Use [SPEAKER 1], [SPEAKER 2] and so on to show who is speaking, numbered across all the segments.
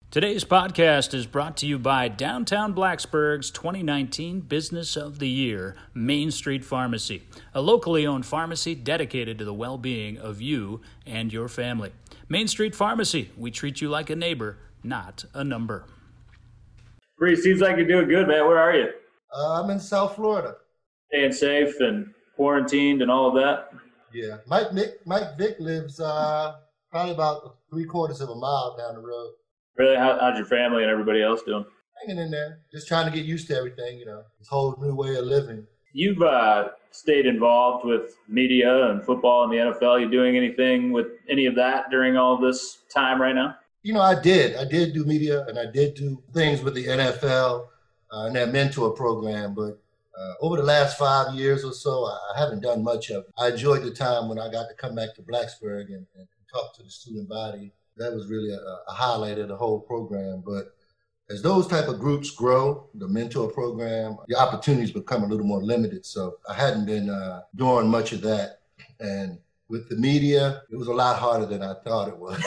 [SPEAKER 1] Today's podcast is brought to you by Downtown Blacksburg's 2019 Business of the Year, Main Street Pharmacy, a locally owned pharmacy dedicated to the well-being of you and your family. Main Street Pharmacy, we treat you like a neighbor, not a number.
[SPEAKER 2] Bree, seems like you're doing good, man. Where are you?
[SPEAKER 3] I'm in South Florida.
[SPEAKER 2] Staying safe and quarantined and all of that?
[SPEAKER 3] Yeah. Mike Vick lives probably about 3/4 of a mile down the road.
[SPEAKER 2] Really? How's your family and everybody else doing?
[SPEAKER 3] Hanging in there. Just trying to get used to everything, this whole new way of living.
[SPEAKER 2] You've stayed involved with media and football and the NFL. You doing anything with any of that during all this time right now?
[SPEAKER 3] I did do media, and I did do things with the NFL and that mentor program, but over the last 5 years or so, I haven't done much of it. I enjoyed the time when I got to come back to Blacksburg and talk to the student body. That was really a highlight of the whole program. But as those type of groups grow, the mentor program, the opportunities become a little more limited. So I hadn't been doing much of that. And with the media, it was a lot harder than I thought it was.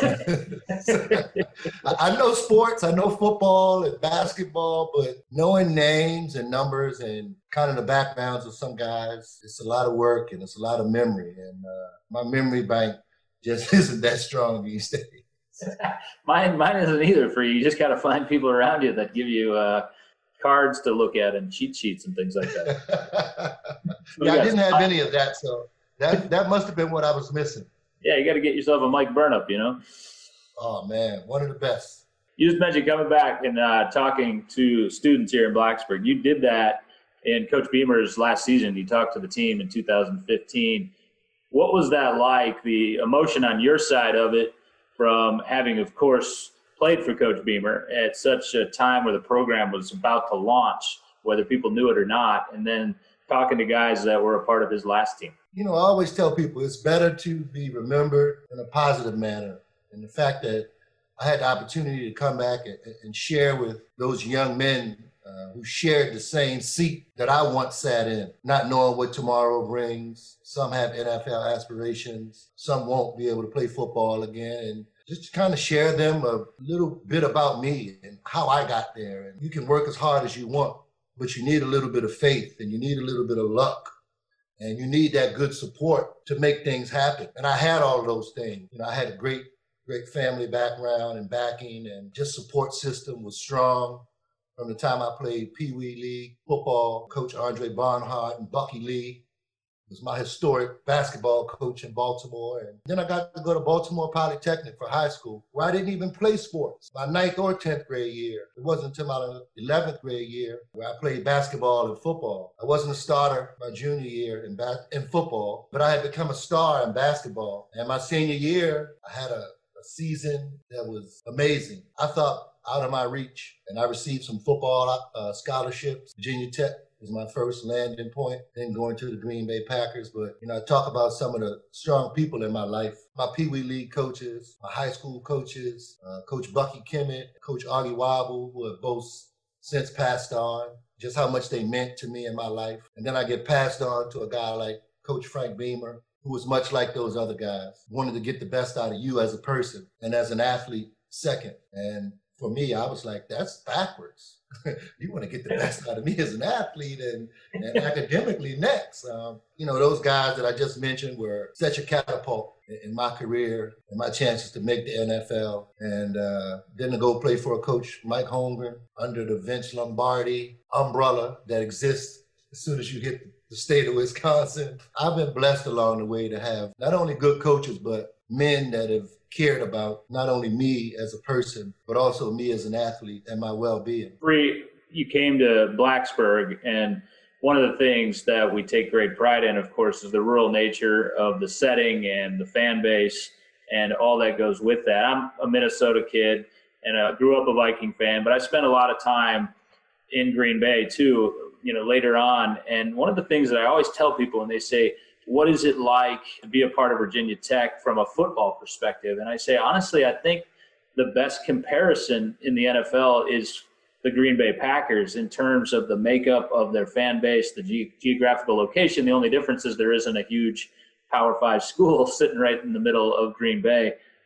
[SPEAKER 3] I know sports, I know football and basketball, but knowing names and numbers and kind of the backgrounds of some guys, it's a lot of work and it's a lot of memory. And my memory bank just isn't that strong these days.
[SPEAKER 2] Mine isn't either for you. You just got to find people around you that give you cards to look at and cheat sheets and things like that.
[SPEAKER 3] Yeah, I didn't have any of that, so that must have been what I was missing.
[SPEAKER 2] Yeah, you got to get yourself a Mike Burnup,
[SPEAKER 3] Oh, man, one of the best.
[SPEAKER 2] You just mentioned coming back and talking to students here in Blacksburg. You did that in Coach Beamer's last season. You talked to the team in 2015. What was that like, the emotion on your side of it, from having, of course, played for Coach Beamer at such a time where the program was about to launch, whether people knew it or not, and then talking to guys that were a part of his last team?
[SPEAKER 3] I always tell people it's better to be remembered in a positive manner. And the fact that I had the opportunity to come back and share with those young men who shared the same seat that I once sat in, not knowing what tomorrow brings. Some have NFL aspirations. Some won't be able to play football again. And just kind of share them a little bit about me and how I got there. And you can work as hard as you want, but you need a little bit of faith and you need a little bit of luck. And you need that good support to make things happen. And I had all of those things. I had a great family background and backing, and just support system was strong. From the time I played Pee Wee League football, Coach Andre Barnhart and Bucky Lee was my historic basketball coach in Baltimore. And then I got to go to Baltimore Polytechnic for high school, where I didn't even play sports my 9th or 10th grade year. It wasn't until my 11th grade year where I played basketball and football. I wasn't a starter my junior year in football, but I had become a star in basketball. And my senior year, I had a season that was amazing. I thought out of my reach, and I received some football scholarships. Virginia Tech was my first landing point, then going to the Green Bay Packers. But, I talk about some of the strong people in my life. My Pee Wee League coaches, my high school coaches, Coach Bucky Kimmett, Coach Augie Wobble, who have both since passed on, just how much they meant to me in my life. And then I get passed on to a guy like Coach Frank Beamer, who was much like those other guys, wanted to get the best out of you as a person and as an athlete second. And for me, I was like, that's backwards. You want to get the best out of me as an athlete and academically next. Those guys that I just mentioned were such a catapult in my career and my chances to make the NFL. And then to go play for a coach, Mike Holmgren, under the Vince Lombardi umbrella that exists as soon as you hit the state of Wisconsin. I've been blessed along the way to have not only good coaches, but men that have cared about not only me as a person, but also me as an athlete and my well-being.
[SPEAKER 2] Bree, you came to Blacksburg, and one of the things that we take great pride in, of course, is the rural nature of the setting and the fan base and all that goes with that. I'm a Minnesota kid and I grew up a Viking fan, but I spent a lot of time in Green Bay too, later on. And one of the things that I always tell people when they say, what is it like to be a part of Virginia Tech from a football perspective? And I say, honestly, I think the best comparison in the NFL is the Green Bay Packers in terms of the makeup of their fan base, the geographical location. The only difference is there isn't a huge Power 5 school sitting right in the middle of Green Bay.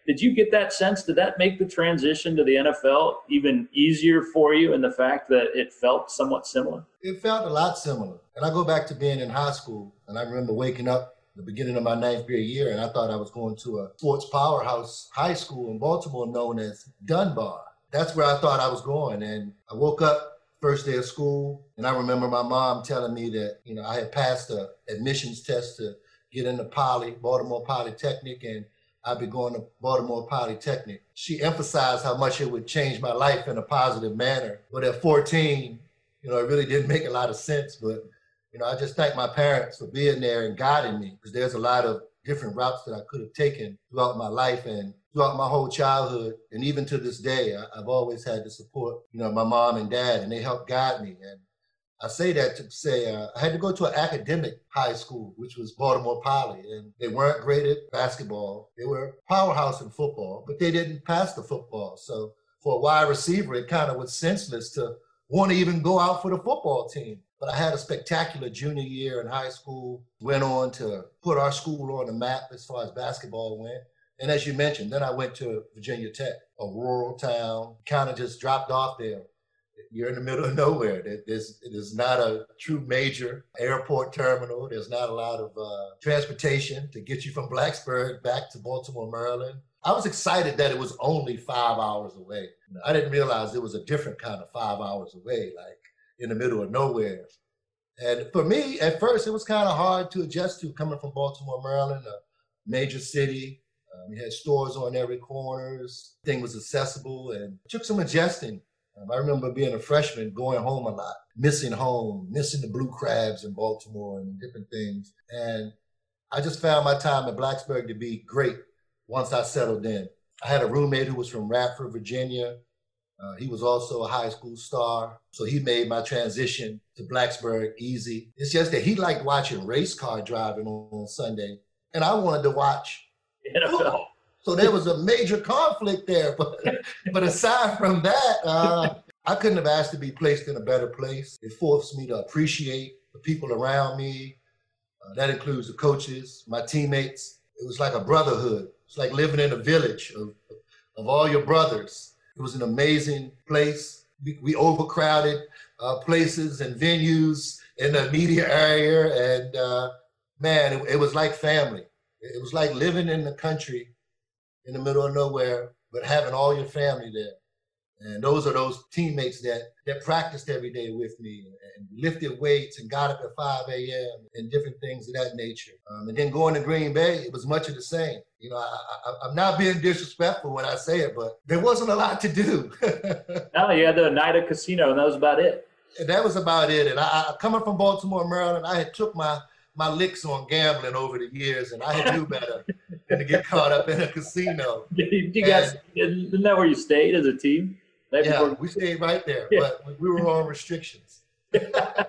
[SPEAKER 2] Did you get that sense? Did that make the transition to the NFL even easier for you in the fact that it felt somewhat similar?
[SPEAKER 3] It felt a lot similar. And I go back to being in high school, and I remember waking up the beginning of my ninth grade year, and I thought I was going to a sports powerhouse high school in Baltimore known as Dunbar. That's where I thought I was going. And I woke up first day of school, and I remember my mom telling me that, I had passed the admissions test to get into Baltimore Polytechnic, and I'd be going to Baltimore Polytechnic. She emphasized how much it would change my life in a positive manner. But at 14, it really didn't make a lot of sense. But, I just thank my parents for being there and guiding me, because there's a lot of different routes that I could have taken throughout my life and throughout my whole childhood. And even to this day, I've always had the support, my mom and dad, and they helped guide me. And I say that to say I had to go to an academic high school, which was Baltimore Poly, and they weren't great at basketball. They were a powerhouse in football, but they didn't pass the football. So for a wide receiver, it kind of was senseless to want to even go out for the football team. But I had a spectacular junior year in high school, went on to put our school on the map as far as basketball went. And as you mentioned, then I went to Virginia Tech, a rural town, kind of just dropped off there. You're in the middle of nowhere. It is not a true major airport terminal. There's not a lot of transportation to get you from Blacksburg back to Baltimore, Maryland. I was excited that it was only 5 hours away. I didn't realize it was a different kind of 5 hours away, like in the middle of nowhere. And for me, at first, it was kind of hard to adjust to coming from Baltimore, Maryland, a major city. We had stores on every corner. Thing was accessible, and it took some adjusting. I remember being a freshman, going home a lot, missing home, missing the Blue Crabs in Baltimore and different things. And I just found my time at Blacksburg to be great once I settled in. I had a roommate who was from Radford, Virginia. He was also a high school star. So he made my transition to Blacksburg easy. It's just that he liked watching race car driving on Sunday, and I wanted to watch NFL. So there was a major conflict there. But aside from that, I couldn't have asked to be placed in a better place. It forced me to appreciate the people around me. That includes the coaches, my teammates. It was like a brotherhood. It's like living in a village of all your brothers. It was an amazing place. We overcrowded places and venues in the media area. And man, it was like family. It was like living in the country in the middle of nowhere, but having all your family there. And those are those teammates that practiced every day with me and lifted weights and got up at 5 a.m. and different things of that nature. And then going to Green Bay, it was much of the same. I'm not being disrespectful when I say it, but there wasn't a lot to do.
[SPEAKER 2] No, you had the Oneida Casino, and that was about it.
[SPEAKER 3] And that was about it. And I coming from Baltimore, Maryland, I had took my licks on gambling over the years, and I had knew better than to get caught up in a casino.
[SPEAKER 2] You guys, isn't that where you stayed as a team?
[SPEAKER 3] Yeah, we stayed right there, but we were on restrictions. But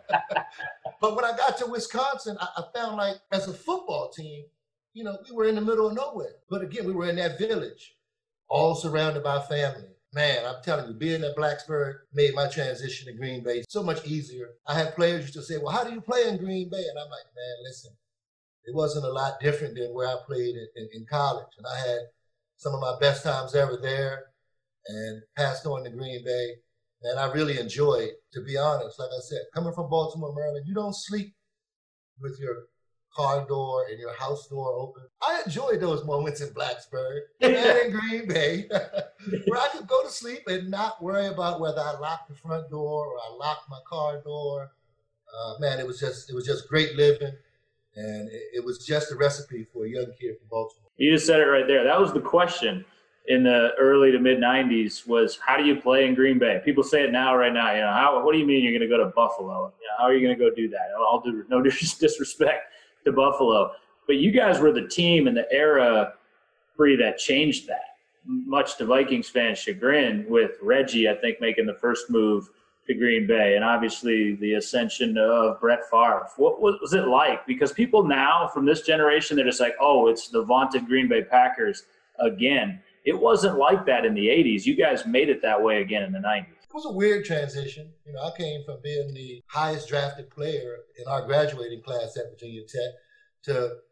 [SPEAKER 3] when I got to Wisconsin, I found like as a football team, we were in the middle of nowhere. But again, we were in that village, all surrounded by family. Man, I'm telling you, being at Blacksburg made my transition to Green Bay so much easier. I had players used to say, well, how do you play in Green Bay? And I'm like, man, listen, it wasn't a lot different than where I played in college. And I had some of my best times ever there and passed on to Green Bay. And I really enjoyed, to be honest, like I said, coming from Baltimore, Maryland, you don't sleep with your car door and your house door open. I enjoyed those moments in Blacksburg and in Green Bay where I could go to sleep and not worry about whether I locked the front door or I locked my car door. Man, it was just great living. And it was just a recipe for a young kid from Baltimore.
[SPEAKER 2] You just said it right there. That was the question in the early to mid 90s was, how do you play in Green Bay? People say it right now, what do you mean you're going to go to Buffalo? How are you going to go do that? I'll do no disrespect to Buffalo. But you guys were the team in the era, Bree, that changed that, much to Vikings fans' chagrin, with Reggie, I think, making the first move to Green Bay, and obviously the ascension of Brett Favre. What was it like? Because people now from this generation, they're just like, oh, it's the vaunted Green Bay Packers again. It wasn't like that in the 80s. You guys made it that way again in the 90s.
[SPEAKER 3] It was a weird transition. I came from being the highest drafted player in our graduating class at Virginia Tech to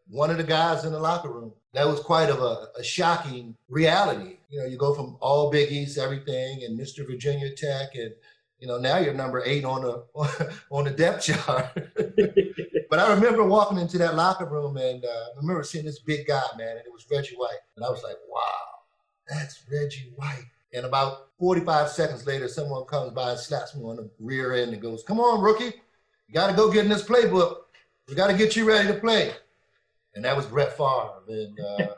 [SPEAKER 3] one of the guys in the locker room. That was quite of a shocking reality. You know, you go from all Big East, everything, and Mr. Virginia Tech, and now you're number 8 on the depth chart. But I remember walking into that locker room, and I remember seeing this big guy, man, and it was Reggie White. And I was like, wow, that's Reggie White. And about 45 seconds later, someone comes by and slaps me on the rear end and goes, come on, rookie. You got to go get in this playbook. We got to get you ready to play. And that was Brett Favre. And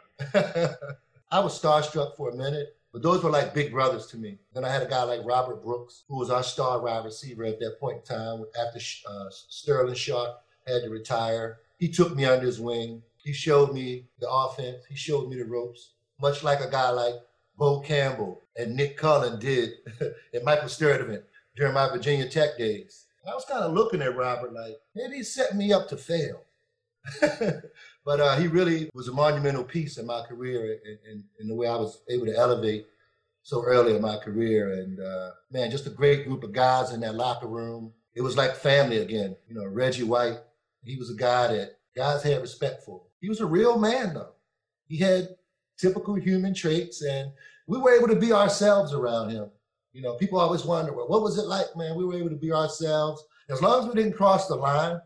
[SPEAKER 3] I was starstruck for a minute. But those were like big brothers to me. Then I had a guy like Robert Brooks, who was our star wide receiver at that point in time. After Sterling Sharp had to retire, he took me under his wing. He showed me the offense. He showed me the ropes, much like a guy like Bo Campbell and Nick Cullen did and Michael Sturdivant during my Virginia Tech days. And I was kind of looking at Robert like, maybe he's setting me up to fail. But he really was a monumental piece in my career and in the way I was able to elevate so early in my career. And man, just a great group of guys in that locker room. It was like family again. Reggie White, he was a guy that guys had respect for. He was a real man, though. He had typical human traits, and we were able to be ourselves around him. People always wonder, well, what was it like, man? We were able to be ourselves. As long as we didn't cross the line,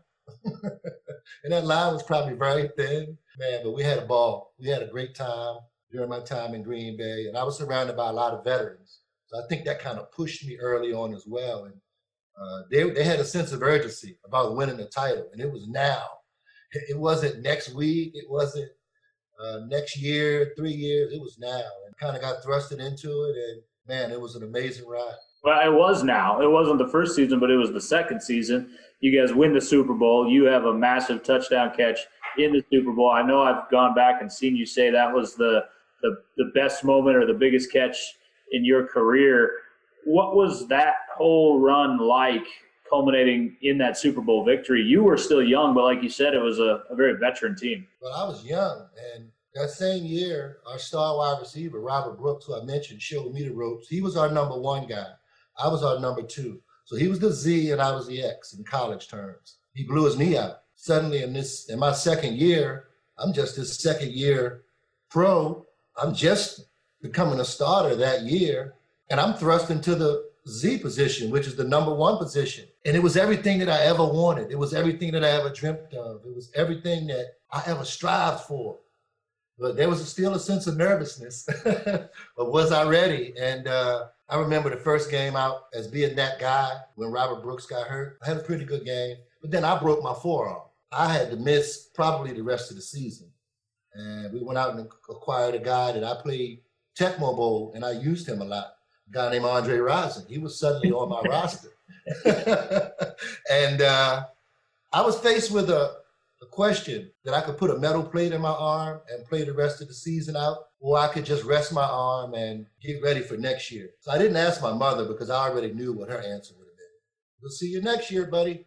[SPEAKER 3] and that line was probably very thin, man, but we had a ball. We had a great time during my time in Green Bay, and I was surrounded by a lot of veterans. So I think that kind of pushed me early on as well. And they had a sense of urgency about winning the title, and it was now. It wasn't next week. It wasn't next year, 3 years. It was now, and kind of got thrusted into it, and man, it was an amazing ride.
[SPEAKER 2] Well, it was now. It wasn't the first season, but it was the second season. You guys win the Super Bowl. You have a massive touchdown catch in the Super Bowl. I know I've gone back and seen you say that was the best moment or the biggest catch in your career. What was that whole run like, culminating in that Super Bowl victory? You were still young, but like you said, it was a very veteran team.
[SPEAKER 3] Well, I was young, and that same year, our star wide receiver, Robert Brooks, who I mentioned, showed me the ropes. He was our number 1 guy. I was our number 2. So he was the Z and I was the X in college terms. He blew his knee out. Suddenly in my second year, I'm just his second year pro. I'm just becoming a starter that year, and I'm thrust into the Z position, which is the number 1 position. And it was everything that I ever wanted. It was everything that I ever dreamt of. It was everything that I ever strived for. But there was still a sense of nervousness. But was I ready? And I remember the first game out as being that guy when Robert Brooks got hurt. I had a pretty good game, but then I broke my forearm. I had to miss probably the rest of the season. And we went out and acquired a guy that I played Tecmo Bowl, and I used him a lot. A guy named Andre Rison. He was suddenly on my roster. And I was faced with a question that I could put a metal plate in my arm and play the rest of the season out, or I could just rest my arm and get ready for next year. So I didn't ask my mother because I already knew what her answer would have been. We'll see you next year, buddy.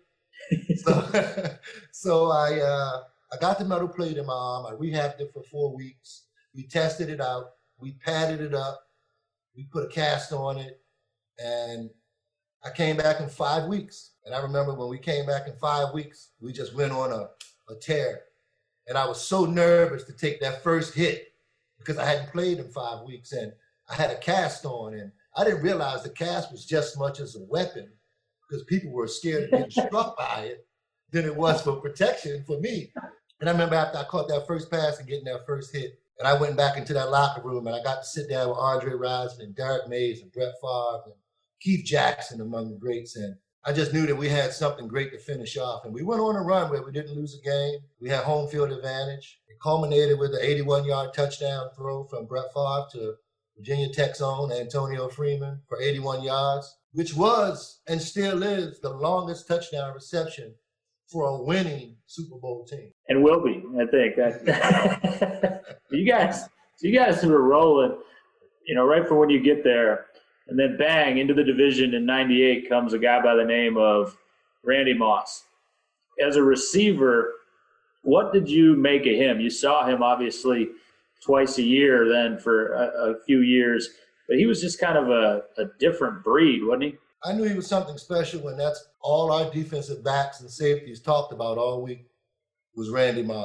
[SPEAKER 3] So I got the metal plate in my arm. I rehabbed it for 4 weeks. We tested it out. We padded it up. We put a cast on it. And I came back in 5 weeks. And I remember when we came back in 5 weeks, we just went on a tear. And I was so nervous to take that first hit because I hadn't played in 5 weeks, and I had a cast on, and I didn't realize the cast was just much as a weapon because people were scared of getting struck by it than it was for protection for me. And I remember after I caught that first pass and getting that first hit, and I went back into that locker room, and I got to sit down with Andre Rison and Derek Mays and Brett Favre and Keith Jackson among the greats, and I just knew that we had something great to finish off. And we went on a run where we didn't lose a game. We had home field advantage. It culminated with an 81-yard touchdown throw from Brett Favre to Virginia Tech's own Antonio Freeman for 81 yards, which was and still is the longest touchdown reception for a winning Super Bowl team.
[SPEAKER 2] And will be, I think. You guys were rolling, right from when you get there. And then bang, into the division in 98 comes a guy by the name of Randy Moss. As a receiver, what did you make of him? You saw him obviously twice a year then for a few years, but he was just kind of a different breed, wasn't he?
[SPEAKER 3] I knew he was something special, and that's all our defensive backs and safeties talked about all week was Randy Moss.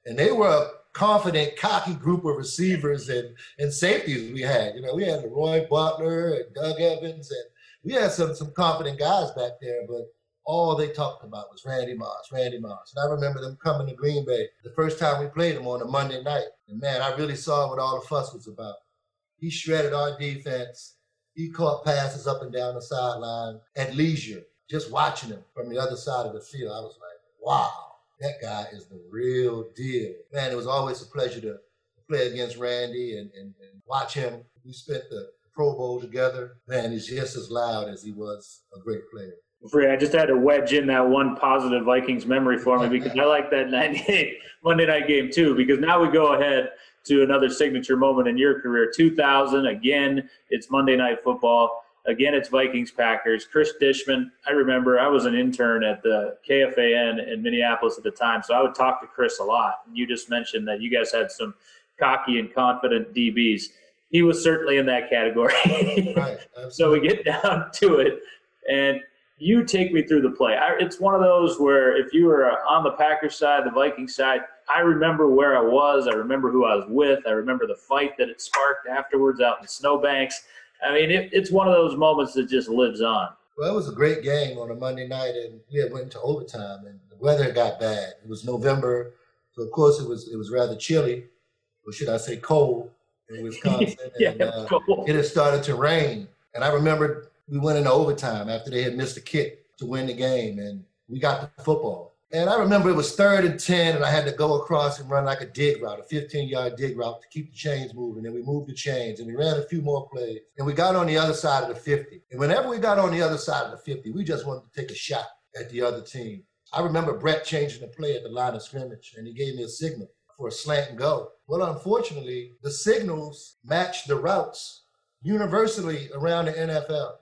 [SPEAKER 3] And they were a confident, cocky group of receivers and safeties we had. We had Leroy Butler and Doug Evans, and we had some confident guys back there, but all they talked about was Randy Moss, Randy Moss. And I remember them coming to Green Bay the first time we played them on a Monday night. And man, I really saw what all the fuss was about. He shredded our defense. He caught passes up and down the sideline at leisure. Just watching him from the other side of the field, I was like, wow, that guy is the real deal. Man, it was always a pleasure to play against Randy and watch him. We spent the Pro Bowl together. Man, he's just as loud as he was a great player.
[SPEAKER 2] Free, I just had to wedge in that one positive Vikings memory for me because I like that 98 Monday night game too, because now we go ahead to another signature moment in your career. 2000, again, it's Monday Night Football. Again, it's Vikings-Packers. Chris Dishman, I remember I was an intern at the KFAN in Minneapolis at the time, so I would talk to Chris a lot. You just mentioned that you guys had some cocky and confident DBs. He was certainly in that category.
[SPEAKER 3] Right,
[SPEAKER 2] so we get down to it, and you take me through the play. It's one of those where if you were on the Packers side, the Vikings side, I remember where I was. I remember who I was with. I remember the fight that it sparked afterwards out in the snowbanks. I mean, it's one of those moments that just lives on.
[SPEAKER 3] Well, it was a great game on a Monday night, and we had went into overtime, and the weather got bad. It was November, so of course it was rather chilly, or should I say cold, in Wisconsin.
[SPEAKER 2] Yeah,
[SPEAKER 3] and
[SPEAKER 2] cold.
[SPEAKER 3] It had started to rain, and I remember we went into overtime after they had missed a kick to win the game, and we got the football. And I remember it was 3rd and 10, and I had to go across and run like a dig route, a 15-yard dig route to keep the chains moving. And we moved the chains, and we ran a few more plays. And we got on the other side of the 50. And whenever we got on the other side of the 50, we just wanted to take a shot at the other team. I remember Brett changing the play at the line of scrimmage, and he gave me a signal for a slant and go. Well, unfortunately, the signals matched the routes universally around the NFL.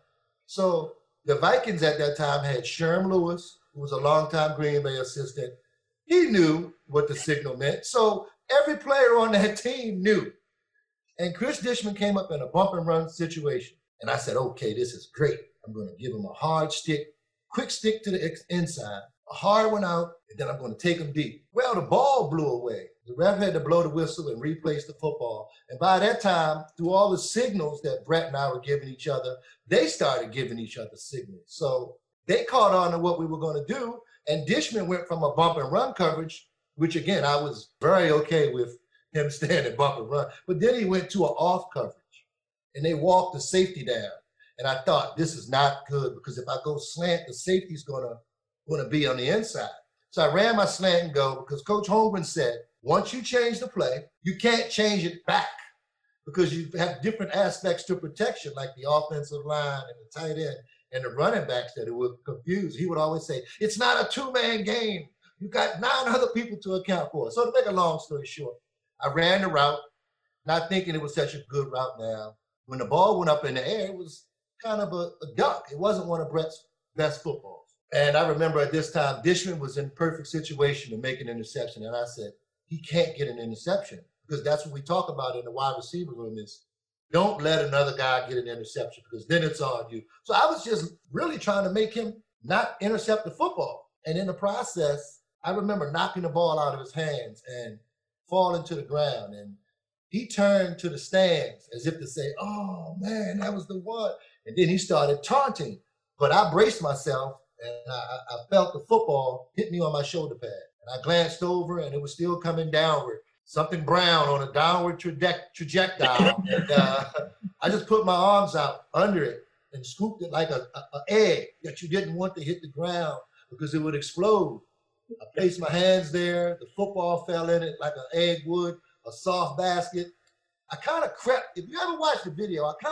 [SPEAKER 3] So the Vikings at that time had Sherm Lewis, who was a longtime Green Bay assistant. He knew what the signal meant. So every player on that team knew. And Chris Dishman came up in a bump and run situation. And I said, okay, this is great. I'm going to give him a hard stick, quick stick to the inside, a hard one out, and then I'm going to take him deep. Well, the ball blew away. The ref had to blow the whistle and replace the football. And by that time, through all the signals that Brett and I were giving each other, they started giving each other signals. So they caught on to what we were going to do, and Dishman went from a bump and run coverage, which, again, I was very okay with him standing bump and run. But then he went to an off coverage, and they walked the safety down. And I thought, this is not good, because if I go slant, the safety's going to be on the inside. So I ran my slant and go, because Coach Holmgren said, once you change the play, you can't change it back, because you have different aspects to protection, like the offensive line and the tight end and the running backs that it would confuse. He would always say, it's not a two-man game. You got 9 other people to account for. So to make a long story short, I ran the route, not thinking it was such a good route now. When the ball went up in the air, it was kind of a duck. It wasn't one of Brett's best footballs. And I remember at this time, Dishman was in perfect situation to make an interception. And I said, he can't get an interception, because that's what we talk about in the wide receiver room is, don't let another guy get an interception, because then it's on you. So I was just really trying to make him not intercept the football. And in the process, I remember knocking the ball out of his hands and falling to the ground. And he turned to the stands as if to say, oh, man, that was the one. And then he started taunting. But I braced myself, and I felt the football hit me on my shoulder pad. And I glanced over, and it was still coming downward. Something brown on a downward trajectile. And I just put my arms out under it and scooped it like an egg that you didn't want to hit the ground because it would explode. I placed my hands there. The football fell in it like an egg would, a soft basket. I kind of crept. If you ever watched the video, I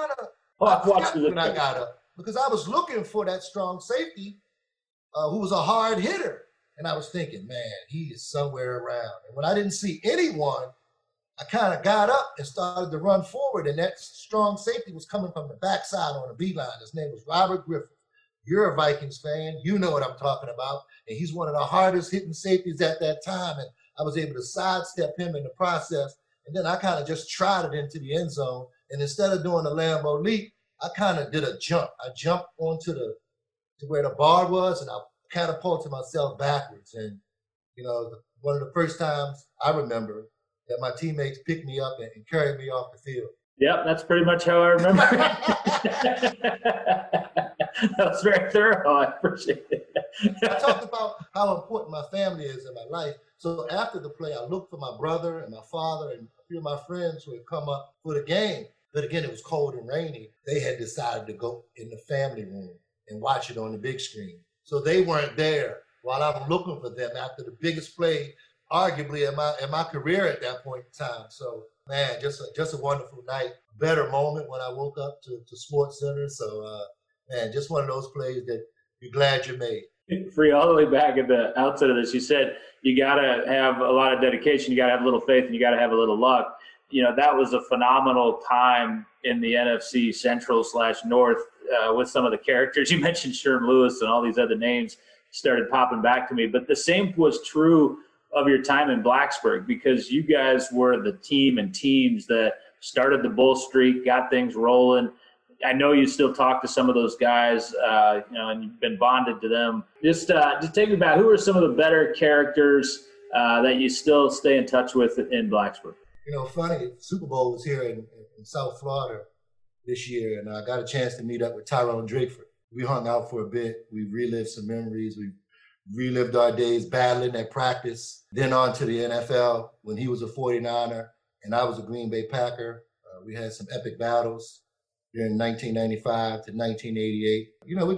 [SPEAKER 3] crept when I got up, because I was looking for that strong safety who was a hard hitter. And I was thinking, man, he is somewhere around. And when I didn't see anyone, I kind of got up and started to run forward. And that strong safety was coming from the backside on a beeline. His name was Robert Griffith. You're a Vikings fan. You know what I'm talking about. And he's one of the hardest hitting safeties at that time. And I was able to sidestep him in the process. And then I kind of just trotted into the end zone. And instead of doing a Lambeau leap, I kind of did a jump. I jumped onto to where the bar was, and I catapulted myself backwards. And One of the first times I remember that my teammates picked me up and carried me off the field.
[SPEAKER 2] Yep, that's pretty much how I remember. That was very thorough. I appreciate it.
[SPEAKER 3] I talked about how important my family is in my life. So after the play, I looked for my brother and my father and a few of my friends who had come up for the game. But again, it was cold and rainy. They had decided to go in the family room and watch it on the big screen. So they weren't there while I'm looking for them after the biggest play, arguably in my career at that point in time. So, man, just a wonderful night. Better moment when I woke up to Sports Center. So, man, just one of those plays that you're glad you made.
[SPEAKER 2] Free, all the way back at the outset of this, you said you got to have a lot of dedication, you got to have a little faith, and you got to have a little luck. That was a phenomenal time in the NFC Central / North with some of the characters. You mentioned Sherm Lewis and all these other names started popping back to me. But the same was true of your time in Blacksburg, because you guys were the team and teams that started the bull streak, got things rolling. I know you still talk to some of those guys, and you've been bonded to them. Just take me back. Who are some of the better characters that you still stay in touch with in Blacksburg?
[SPEAKER 3] Funny, Super Bowl was here in South Florida this year, and I got a chance to meet up with Tyrone Drakeford. We hung out for a bit. We relived some memories. We relived our days battling at practice, then on to the NFL when he was a 49er and I was a Green Bay Packer. We had some epic battles during 1995 to 1988.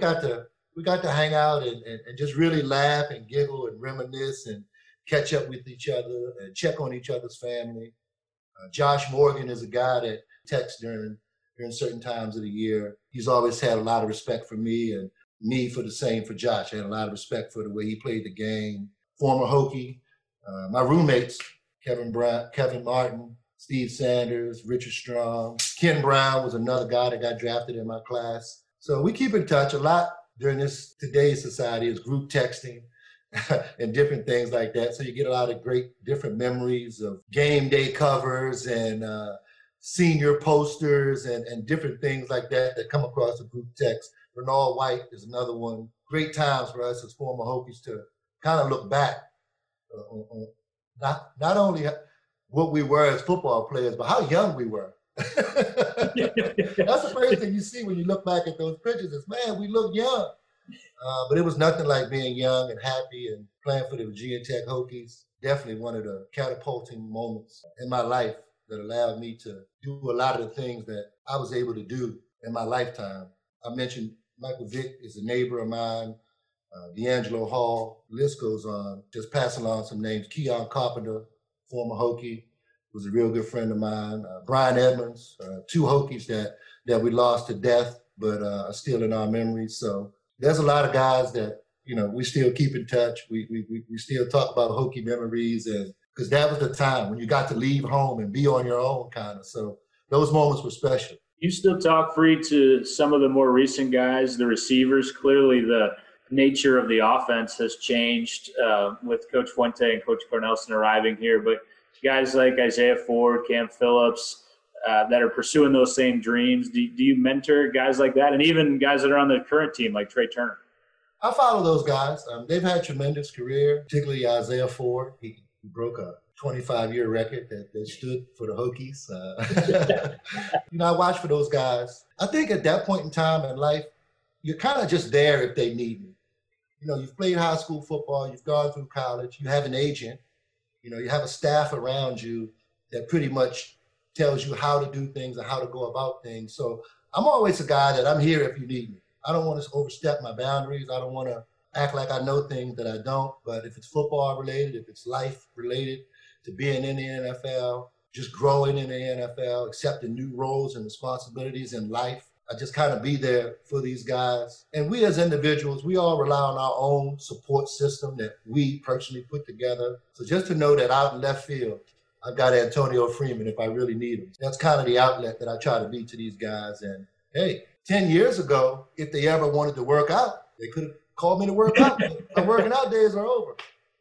[SPEAKER 3] We got to hang out and just really laugh and giggle and reminisce and catch up with each other and check on each other's family. Josh Morgan is a guy that texts during certain times of the year. He's always had a lot of respect for me, and me for the same for Josh. I had a lot of respect for the way he played the game. Former Hokie, my roommates, Kevin Martin, Steve Sanders, Richard Strong. Ken Brown was another guy that got drafted in my class. So we keep in touch a lot during today's society is group texting and different things like that. So you get a lot of great different memories of game day covers and senior posters and different things like that come across the group text. Renald White is another one. Great times for us as former Hokies to kind of look back on not only what we were as football players, but how young we were. That's the first thing you see when you look back at those pictures is, man, we look young. But it was nothing like being young and happy and playing for the Virginia Tech Hokies. Definitely one of the catapulting moments in my life that allowed me to do a lot of the things that I was able to do in my lifetime. I mentioned Michael Vick is a neighbor of mine, D'Angelo Hall, the list goes on. Just passing along some names. Keon Carpenter, former Hokie, was a real good friend of mine. Brian Edmonds, two Hokies that we lost to death, but are still in our memories. So there's a lot of guys that, we still keep in touch. We still talk about Hokie memories, and because that was the time when you got to leave home and be on your own kind of. So those moments were special.
[SPEAKER 2] You still talk free to some of the more recent guys, the receivers. Clearly the nature of the offense has changed with Coach Fuente and Coach Cornelsen arriving here. But guys like Isaiah Ford, Cam Phillips, that are pursuing those same dreams, do you mentor guys like that? And even guys that are on the current team like Trey Turner?
[SPEAKER 3] I follow those guys. They've had tremendous career, particularly Isaiah Ford. He broke a 25-year record that stood for the Hokies. I watch for those guys. I think at that point in time in life, you're kind of just there if they need you. You've played high school football, you've gone through college, you have an agent, you have a staff around you that pretty much tells you how to do things and how to go about things. So I'm always a guy that I'm here if you need me. I don't want to overstep my boundaries. I don't want to act like I know things that I don't. But if it's football related, if it's life related to being in the NFL, just growing in the NFL, accepting new roles and responsibilities in life, I just kind of be there for these guys. And we as individuals, we all rely on our own support system that we personally put together. So just to know that out in left field, I've got Antonio Freeman if I really need him. That's kind of the outlet that I try to be to these guys. And hey, 10 years ago, if they ever wanted to work out, they could have called me to work out. My working out days are over.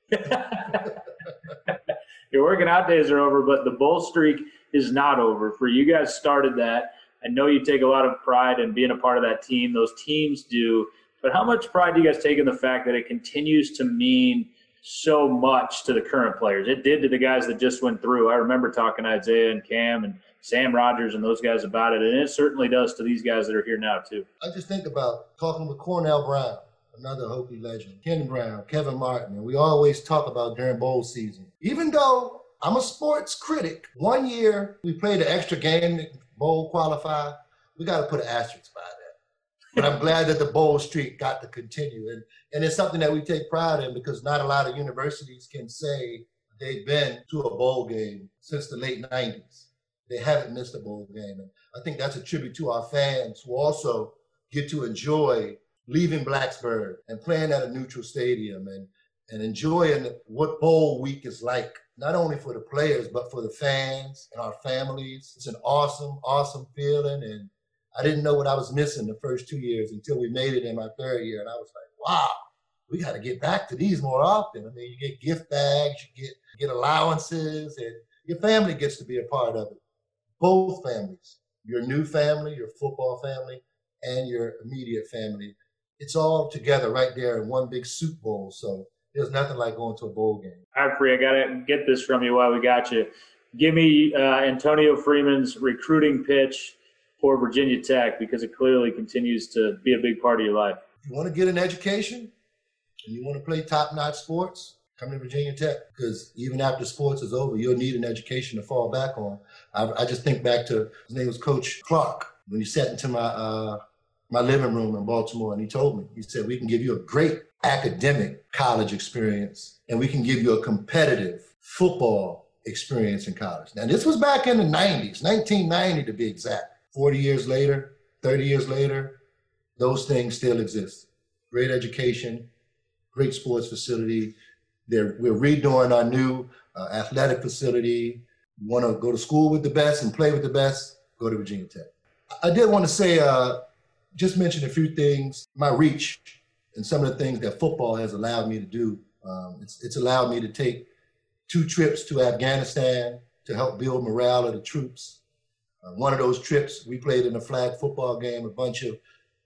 [SPEAKER 2] Your working out days are over, but the bull streak is not over. For you guys started that. I know you take a lot of pride in being a part of that team. Those teams do. But how much pride do you guys take in the fact that it continues to mean so much to the current players. It did to the guys that just went through. I remember talking to Isaiah and Cam and Sam Rogers and those guys about it, and it certainly does to these guys that are here now too.
[SPEAKER 3] I just think about talking with Cornell Brown, another Hokie legend, Ken Brown, Kevin Martin, and we always talk about during bowl season. Even though I'm a sports critic, one year we played an extra game to bowl qualify. We got to put an asterisk by that. But I'm glad that the bowl streak got to continue. And it's something that we take pride in because not a lot of universities can say they've been to a bowl game since the late 90s. They haven't missed a bowl game. And I think that's a tribute to our fans who also get to enjoy leaving Blacksburg and playing at a neutral stadium and enjoying what bowl week is like, not only for the players, but for the fans and our families. It's an awesome, awesome feeling. And I didn't know what I was missing the first 2 years until we made it in my third year. And I was like, wow, we got to get back to these more often. I mean, you get gift bags, you get allowances, and your family gets to be a part of it. Both families, your new family, your football family, and your immediate family. It's all together right there in one big soup bowl. So there's nothing like going to a bowl game.
[SPEAKER 2] All right, Free, I got to get this from you while we got you. Give me Antonio Freeman's recruiting pitch for Virginia Tech, because it clearly continues to be a big part of your life.
[SPEAKER 3] If you want to get an education and you want to play top-notch sports, come to Virginia Tech, because even after sports is over, you'll need an education to fall back on. I just think back to, his name was Coach Clark, when he sat into my living room in Baltimore, and he told me, he said, we can give you a great academic college experience, and we can give you a competitive football experience in college. Now, this was back in the 90s, 1990 to be exact. 40 years later, 30 years later, those things still exist. Great education, great sports facility. We're redoing our new athletic facility. You want to go to school with the best and play with the best, go to Virginia Tech. I did want to say, just mention a few things. My reach and some of the things that football has allowed me to do. It's allowed me to take 2 trips to Afghanistan to help build morale of the troops. One of those trips, we played in a flag football game, a bunch of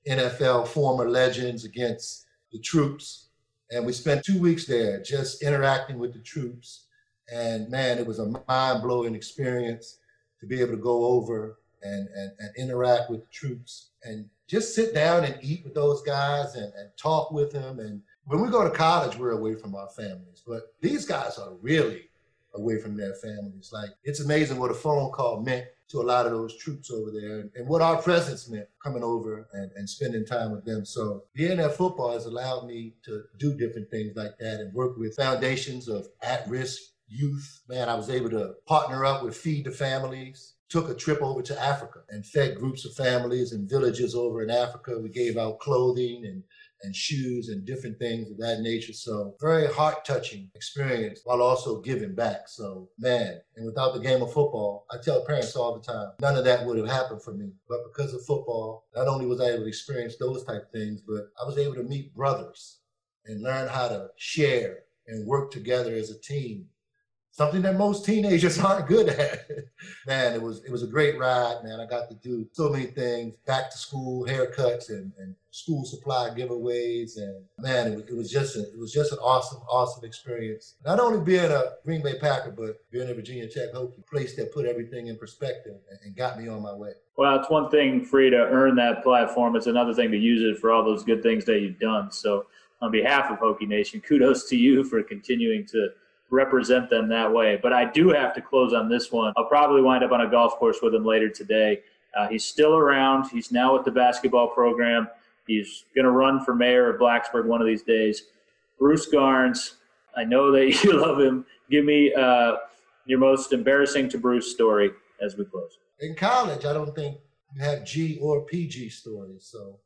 [SPEAKER 3] NFL former legends against the troops. And we spent 2 weeks there just interacting with the troops. And man, it was a mind-blowing experience to be able to go over and interact with the troops and just sit down and eat with those guys and talk with them. And when we go to college, we're away from our families. But these guys are really away from their families. Like, it's amazing what a phone call meant to a lot of those troops over there and what our presence meant coming over and spending time with them. So being at football has allowed me to do different things like that and work with foundations of at-risk youth. Man, I was able to partner up with Feed the Families, took a trip over to Africa and fed groups of families and villages over in Africa. We gave out clothing and shoes and different things of that nature. So very heart-touching experience while also giving back. So man, and without the game of football, I tell parents all the time, none of that would have happened for me. But because of football, not only was I able to experience those type of things, but I was able to meet brothers and learn how to share and work together as a team. Something that most teenagers aren't good at. Man, it was a great ride, man. I got to do so many things, back to school, haircuts and school supply giveaways. And man, it was just an awesome experience. Not only being a Green Bay Packer, but being a Virginia Tech Hokie, a place that put everything in perspective and got me on my way.
[SPEAKER 2] Well, it's one thing for you to earn that platform. It's another thing to use it for all those good things that you've done. So on behalf of Hokie Nation, kudos to you for continuing to represent them that way. But I do have to close on this one. I'll probably wind up on a golf course with him later today. He's still around. He's now with the basketball program. He's going to run for mayor of Blacksburg one of these days. Bruce Garnes, I know that you love him. Give me your most embarrassing to Bruce story as we close.
[SPEAKER 3] In college, I don't think you have G or PG stories, so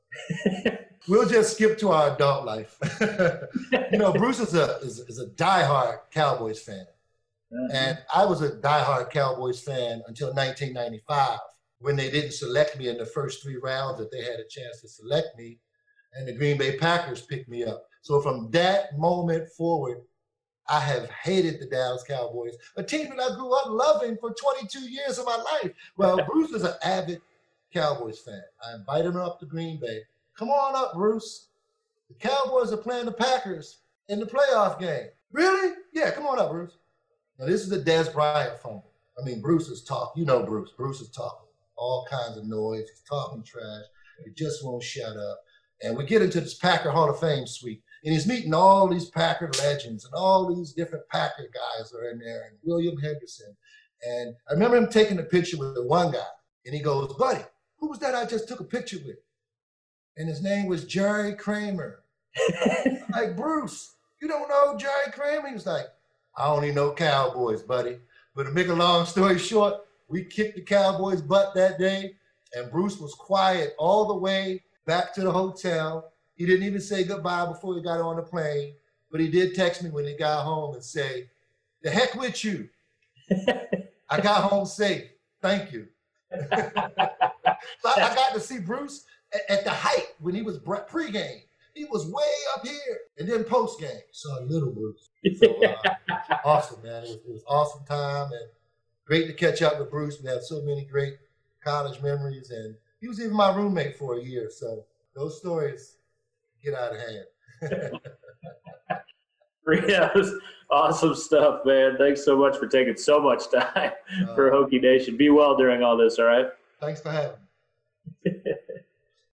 [SPEAKER 3] we'll just skip to our adult life. You know, Bruce is a diehard Cowboys fan. And I was a diehard Cowboys fan until 1995, when they didn't select me in the first 3 rounds that they had a chance to select me, and the Green Bay Packers picked me up. So from that moment forward, I have hated the Dallas Cowboys, a team that I grew up loving for 22 years of my life. Well, Bruce is an avid Cowboys fan. I invited him up to Green Bay. Come on up, Bruce. The Cowboys are playing the Packers in the playoff game. Really? Yeah, come on up, Bruce. Now, this is the Dez Bryant fumble. I mean, Bruce is talking. You know Bruce. Bruce is talking all kinds of noise. He's talking trash. He just won't shut up. And we get into this Packer Hall of Fame suite. And he's meeting all these Packer legends and all these different Packer guys are in there, and William Henderson. And I remember him taking a picture with the one guy. And he goes, buddy, who was that I just took a picture with? And his name was Jerry Kramer. I'm like, Bruce, you don't know Jerry Kramer? He was like, I only know Cowboys, buddy. But to make a long story short, we kicked the Cowboys' butt that day, and Bruce was quiet all the way back to the hotel. He didn't even say goodbye before he got on the plane, but he did text me when he got home and say, the heck with you. I got home safe. Thank you. So I got to see Bruce at the height when he was pregame. He was way up here, and then postgame. Saw little Bruce. So, awesome, man. It was awesome time, and great to catch up with Bruce. We had so many great college memories, and he was even my roommate for a year. So those stories get out of hand.
[SPEAKER 2] Yeah, it was awesome stuff, man. Thanks so much for taking so much time for Hokie Nation. Be well during all this, all right?
[SPEAKER 3] Thanks for having me.